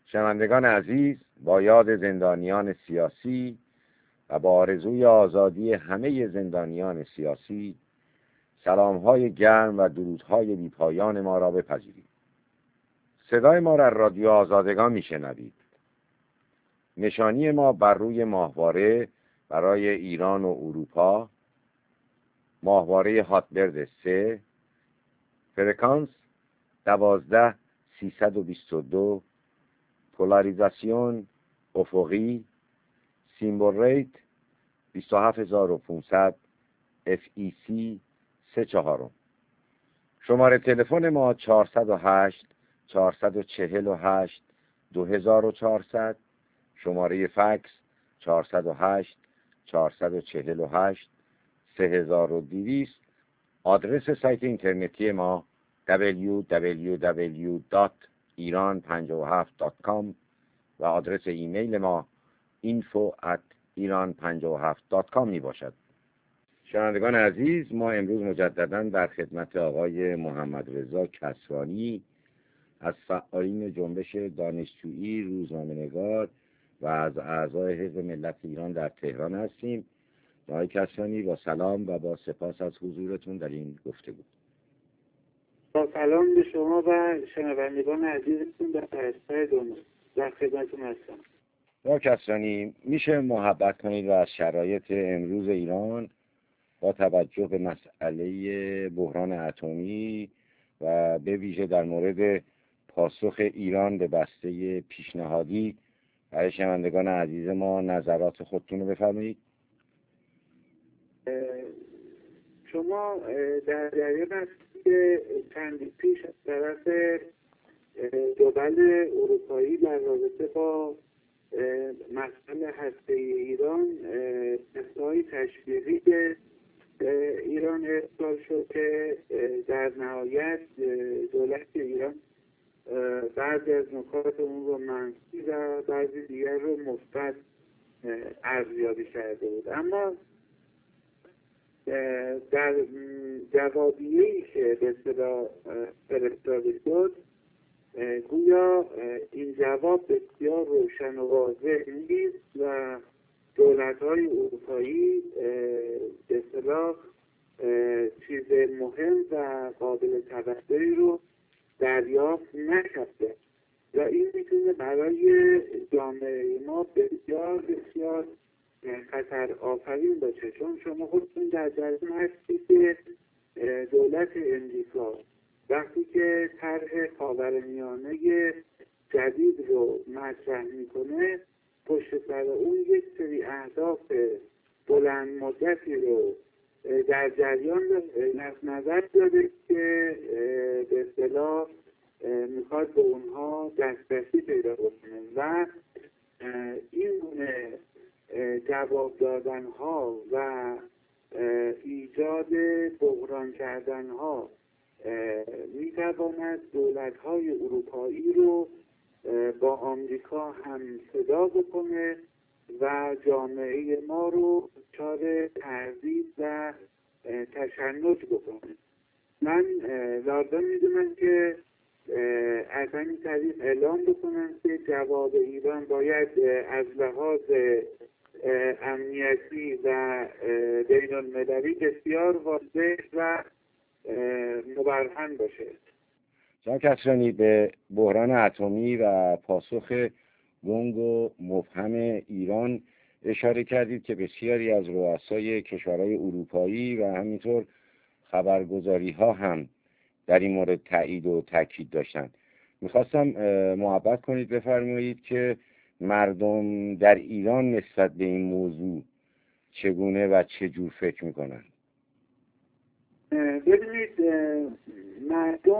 شنوندگان عزیز، با یاد زندانیان سیاسی و با آرزوی آزادی همه زندانیان سیاسی، سلام‌های گرم و درودهای بی‌پایان ما را بپذیرید. صدای ما را رادیو آزادگان میشنوید. نشانی ما بر روی ماهواره برای ایران و اروپا، ماهواره هاتبرد 3، فرکانس 12322، پولاریزاسیون افقی، سیمبل ریت 27500، FEC 34. شماره تلفن ما 408 448 2400، شماره فکس 408 448 3200. آدرس سایت اینترنتی ما www.iran57.com و آدرس ایمیل ما info@iran57.com می باشد. شنوندگان عزیز، ما امروز مجددا در خدمت آقای محمد رضا کسرانی از فعالین جنبش دانشجویی، روزنامه‌نگار و از اعضای حزب ملت ایران در تهران هستیم. آقای کسرانی، با سلام و با سپاس از حضورتون در این گفتگو. با سلام به شما و شنوندگان عزیزتون در پرستای دنیا، در خدمتتون هستم. آقای کسرانی، میشه محبت کنید و از شرایط امروز ایران با توجه به مسئله بحران اتمی و به ویژه در مورد پاسخ ایران به بسته پیشنهادی برای شنوندگان عزیز ما نظرات خودتون رو بفرمایید؟ شما در جریان هستید که چندی پیش از طرف دول اروپایی در رابطه با مسئله هسته‌ای ایران دسته‌های تشویقی به ایران ارسال شد که در نهایت دولت ایران بعضی از نکات اون رو منفی و بعضی دیگر رو مثبت ارزیابی کرده بود. اما در جوابیه‌ای که به اصطلاح فرستاده شد، گویا این جواب بسیار روشن و واضح نیست و دولت‌های اروپایی به اصطلاح چیز مهم و قابل توجهی رو دریافت نکرده و این میتونه برای جامعه ما بسیار بسیار خطر آفرین باشه، چون شما خودتون در جریان هستید که دولت امریکا وقتی که طرح خاورمیانه جدید رو مطرح میکنه، پشت سر اون یک سری اهداف بلند مدتی رو در جریان نظر داره که به اصطلاح میخواد به اونها دسترسی پیدا بکنه و این گونه جواب دادن ها و ایجاد بحران کردن ها میتواند دولت های اروپایی رو با آمریکا هم صدا بکنه و جامعه ما رو دچار تهدید و تشنج بکنه. من لازم میدونم که از همین طریق اعلام بکنم که جواب ایران باید از لحاظ امنیتی و بین المللی بسیار واضح و مبرهن باشه. جناب کسرانی، به بحران اتمی و پاسخ گنگ و مبهم ایران اشاره کردید که بسیاری از رؤسای کشورهای اروپایی و همینطور خبرگزاری ها هم در این مورد تایید و تاکید داشتند. میخواستم محبت کنید بفرمایید که مردم در ایران نسبت به این موضوع چگونه و چه جور فکر میکنند؟ ببینید، مردم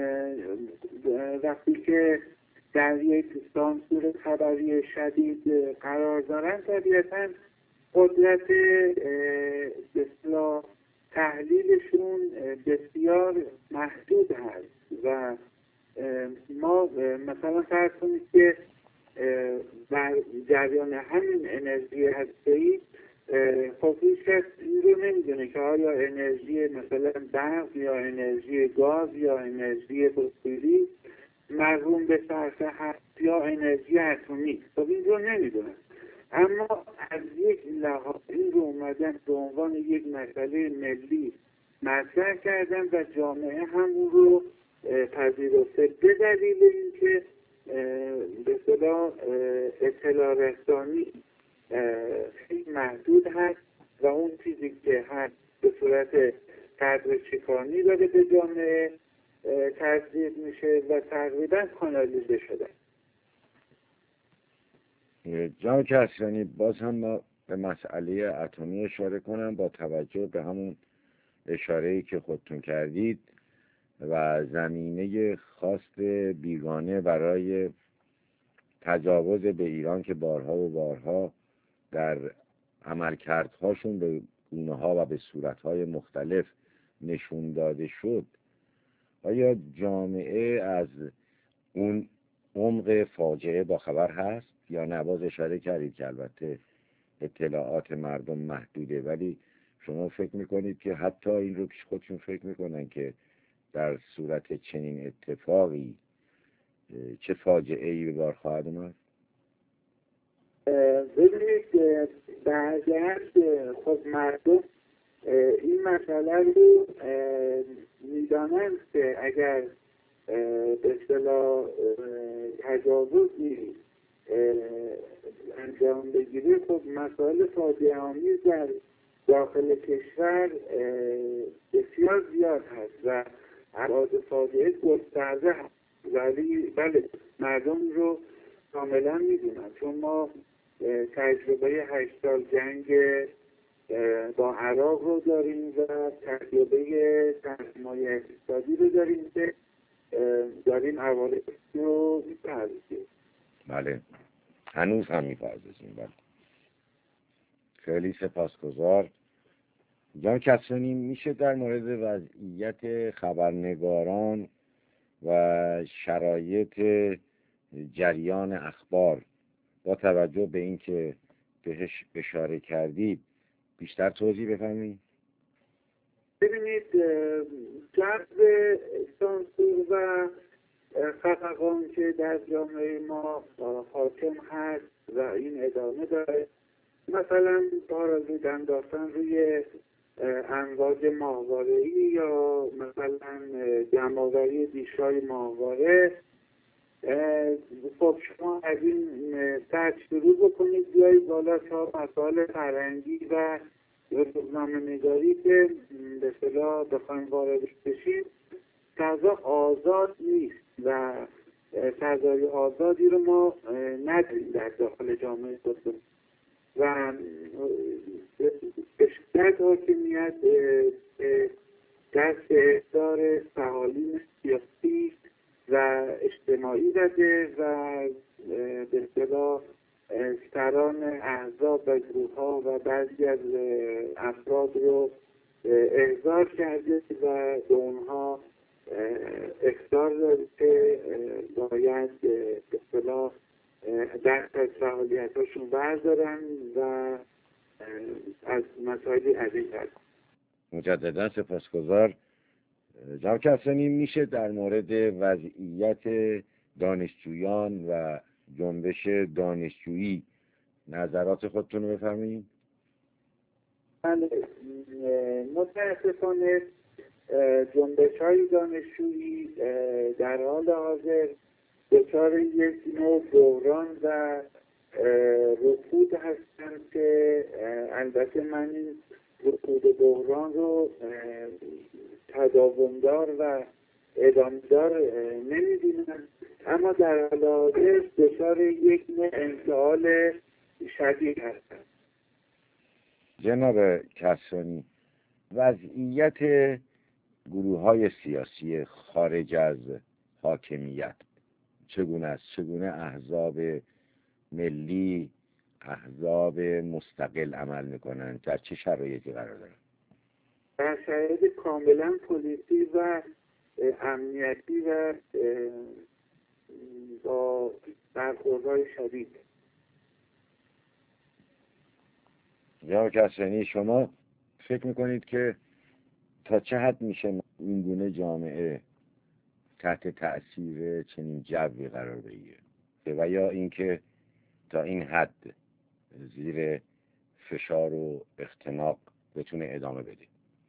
وقتی که در یک سانسور خبری شدید قرار دارن، طبیعتاً قدرت اصلاح تحلیلشون بسیار محدود هست و ما مثلا فرض کنید که در جریان همین انرژی هسته‌ای خب هیچ کس این رو نمیدونه که آیا انرژی مثلا برق یا انرژی گاز یا انرژی فسیلی مربوط به صرف هست یا انرژی اتمی. خب این رو نمیدونم، اما از یک لحاظ این رو اومدن به عنوان یک مسئله ملی مطرح کردن و جامعه همون رو پذیرفته به دلیل اینکه به اصطلاح اطلاع رسانی خیلی محدود هست و اون چیزی که هست به صورت قدرچکانی داره به جامعه تزریق میشه و تقریبا کانالیزه شده. جناب کسرانی، باز هم ما به مسئله اتمی اشاره کنم با توجه به همون اشاره‌ای که خودتون کردید و زمینه خواست بیگانه برای تجاوز به ایران که بارها و بارها در عملکردهاشون به گونه‌ها و به صورت‌های مختلف نشون داده شد. آیا جامعه از اون عمق فاجعه با خبر هست یا نه؟ باز اشاره کردید که البته اطلاعات مردم محدوده، ولی شما فکر میکنید که حتی این رو پیش خودشون فکر میکنن که در صورت چنین اتفاقی چه فاجعه‌ای به بار خواهد اومد؟ ببینید برگشت خود مردم این مسئله رو میدانند که اگر به اصطلاح تجاوزی انجام بگیره خب مسائل فاجعه آمیز در داخل کشور بسیار زیاد هست و ابعاد فاجعه گسترده هست، ولی بله مردم رو کاملا میدونن، چون ما تجربه 8 سال جنگ با عراق رو داریم و تجربه تحریم‌های اقتصادی رو داریم که داریم عوارض رو می‌پردازیم. بله، هنوز هم می‌پردازیم. بله، خیلی سپاسگزار. جناب کسرانی، میشه در مورد وضعیت خبرنگاران و شرایط جریان اخبار با توجه به اینکه بهش اشاره کردید بیشتر توضیح بفرمایید؟ ببینید جذب سانسور و خفقان که در جامعه ما حاکم هست و این ادامه داره، مثلا پارازیت انداختن روی امواج ماهواره‌ای یا مثلا جمع‌آوری دیش‌های ماهواره. خب شما از این سطح شروع بکنید بیایید بالا تا مسائل فرهنگی و روزنامه نگاری که به اصطلاح بخوایم واردش بشیم، فضا آزاد نیست و فضای آزادی رو ما نداریم در داخل جامعه خودمون و به شدت حاکمیت دست احضار فعالین سیاسی و اجتماعی داده و به اصطلاح سران احزاب و گروه‌ها و بعضی از افراد رو احضار کرده و به اونها اخطار داده که باید به اصطلاح دست از فعالیتاشون بردارن و از مسائلی از این طرف. مجددا سپاسگزار. جناب کسرانی، میشه در مورد وضعیت دانشجویان و جنبش دانشجویی نظرات خودتون رو بفرمایید؟ متاسفانه جنبش‌های دانشجویی در حال حاضر دچار یک نوع بحران و رکود هستند که البته من این رکود بحران رو تداومدار و ادامه‌دار نمی‌بینم، اما در حال حاضر دچار یک نوع انفعال شدید هستند. جناب کسرانی، وضعیت گروه‌های سیاسی خارج از حاکمیت چگونه است؟ چگونه احزاب ملی، احزاب مستقل عمل میکنند؟ در چه شرایطی قرار دارند؟ در شرایط کاملا پلیسی و امنیتی و با برخوردهای شدید. جناب کسرانی، شما فکر میکنید که تا چه حد میشه این گونه جامعه تحت تأثیر چنین جوی قرار بگیره و یا اینکه تا این حد زیر فشار و اختناق بتونه ادامه بده؟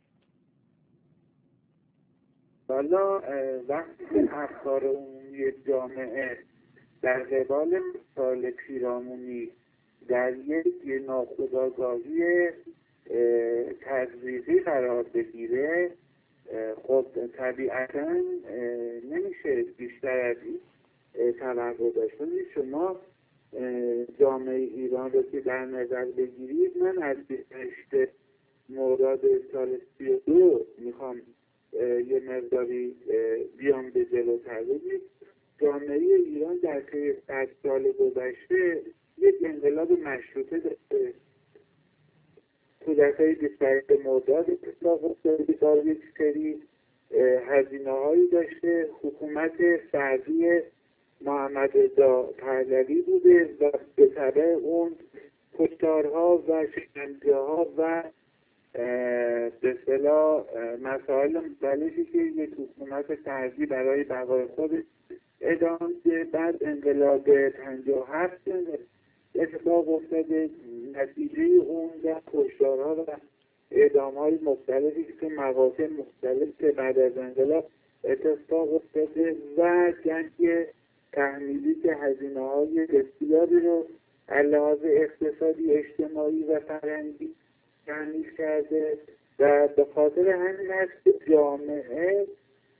والا وقتی که افکار عمومی جامعه در قبال مسائل پیرامونی در یک ناخودآگاهی تدریجی قرار بگیره، خب طبیعتا نمیشه بیشتر از این توقع داشت. شما جامعه ایران رو که در نظر بگیرید، من از 28 مرداد سال 32 میخوام یه مقداری بیام به جلوتر. بگید جامعه ایران در طی 100 سال گذشته یک انقلاب مشروطه داشته. کودتای 28 مرداد اتفاق افتاده، با یک سری هزینه‌هایی داشته. حکومت فردی محمد رضا پهلوی بوده و به تبع اون کشتارها و شکنجه‌ها و به اصطلاح مسائل مختلفی که یک حکومت فردی برای بقای خودش ادامه ده. بعد انقلاب 57 اتفاق افتاده، نتیجه اون در کشتارها و اعدام‌های مختلفی که تو مقاطع مختلف که بعد از انقلاب اتفاق افتاده و جنگ تحمیلی که هزینه‌های بسیاری رو از لحاظ اقتصادی، اجتماعی و فرهنگی تحمیل کرده و به خاطر همین هست که جامعه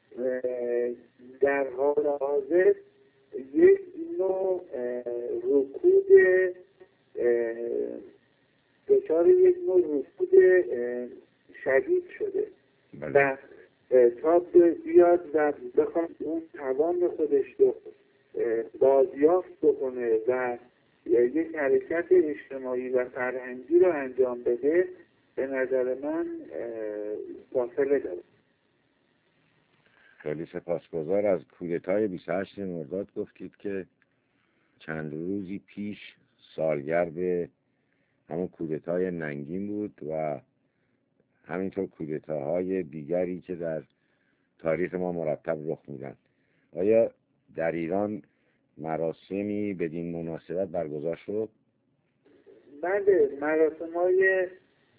در حال حاضر یک نوع رکود دچار یک نوع رکود شدید شده و تا بیاد و بخواد اون توان خودش رو بازیافت بکنه و یک حرکت اجتماعی و فرهنگی رو انجام بده، به نظر من فاصله داره. خیلی سپاسگزار. از کودتای 28 مرداد گفتید که چند روزی پیش سالگرد همون کودتای ننگین بود و همینطور کودتاهای دیگری که در تاریخ ما مرتب رخ میدن. آیا در ایران مراسمی بدین مناسبت برگزار شد؟ بله، مراسم‌های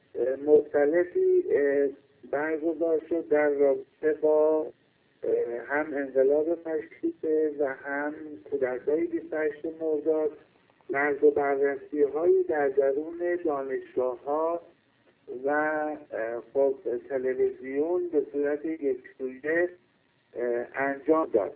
مختلفی برگزار شد در رابطه با هم انقلاب مشروطه و هم کودتای 28 مرداد. مرز و بررسی‌هایی در درون دانشگاه‌ها و خب تلویزیون به صورت یکسویه انجام داد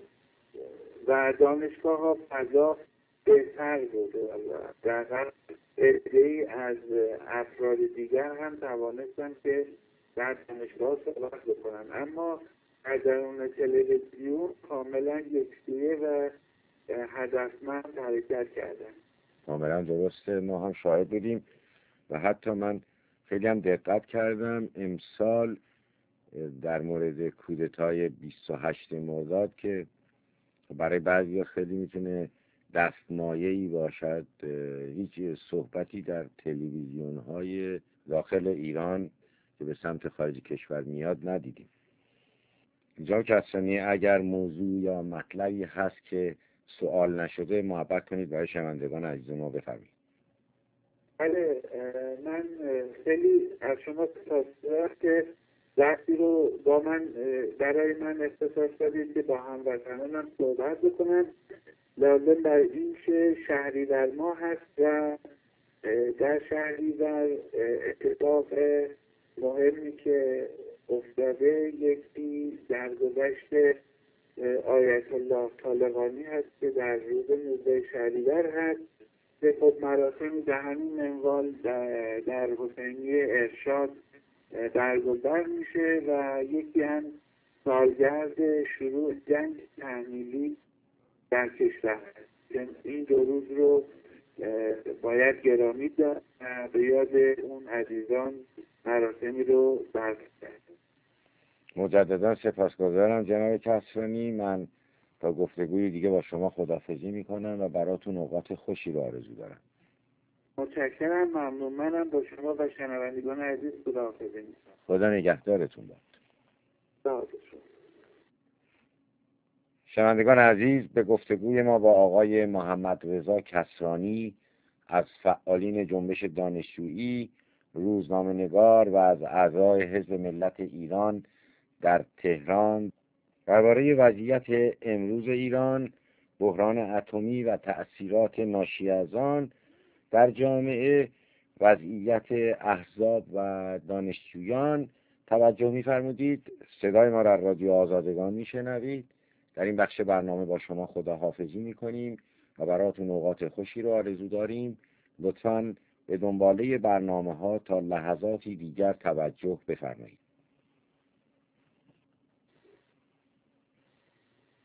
و دانشگاه‌ها فضا بهتر بوده و در عده‌ای از افراد دیگر هم توانستن که در دانشگاه صحبت بکنن، اما در درون تلویزیون کاملا یکسویه و هدفمند حرکت کردن. کاملا درسته، ما هم شاهد بودیم و حتی من خیلی هم دقت کردم امسال در مورد کودتای 28 مرداد که برای بعضی خیلی میتونه دستمایه‌ای باشد، هیچ صحبتی در تلویزیون‌های داخل ایران که به سمت خارج کشور میاد ندیدیم. جناب کسرانی، اگر موضوع یا مطلبی هست که سوال نشده محبت کنید برای شنوندگان عزیز ما بفرمایید. بله، من خیلی از شما سپاسگزارم که وقتی رو با من برای من اختصاص دادید که با هموطنانم صحبت بکنم. لازم بر این که شهریور ماه هست و در شهریور اتفاق مهمی که افتاده یکی درگذشت آیت الله طالقانی هست که در روز 19 شهریور هست که خب مراسم به همین منوال در حسینی ارشاد برگزار میشه و یکی هم سالگرد شروع جنگ تحمیلی در کشور هست. این 2 روز رو باید گرامی داشت و به یاد اون عزیزان مراسمی رو برگزار کرد. مجددا سپاسگزارم جناب کسرانی. من تا گفتگوی دیگه با شما خداحافظی میکنم و براتون اوقات خوشی رو آرزو دارم. متشکرم، ممنون. منم با شما و شنوندگان عزیز خداحافظی میکنم. خدا نگهدارتون باد. خدا حافظ. شنوندگان عزیز، به گفتگوی ما با آقای محمد رضا کسرانی از فعالین جنبش دانشجویی، روزنامه‌نگار و از اعضای حزب ملت ایران در تهران درباره وضعیت امروز ایران، بحران اتمی و تأثیرات ناشی از آن در جامعه، وضعیت احزاب و دانشجویان توجه می‌فرمودید. صدای ما در رادیو آزادگان میشنوید. در این بخش برنامه با شما خداحافظی میکنیم و براتون اوقات خوشی رو آرزو داریم. لطفاً به دنباله برنامه ها تا لحظاتی دیگر توجه بفرمایید.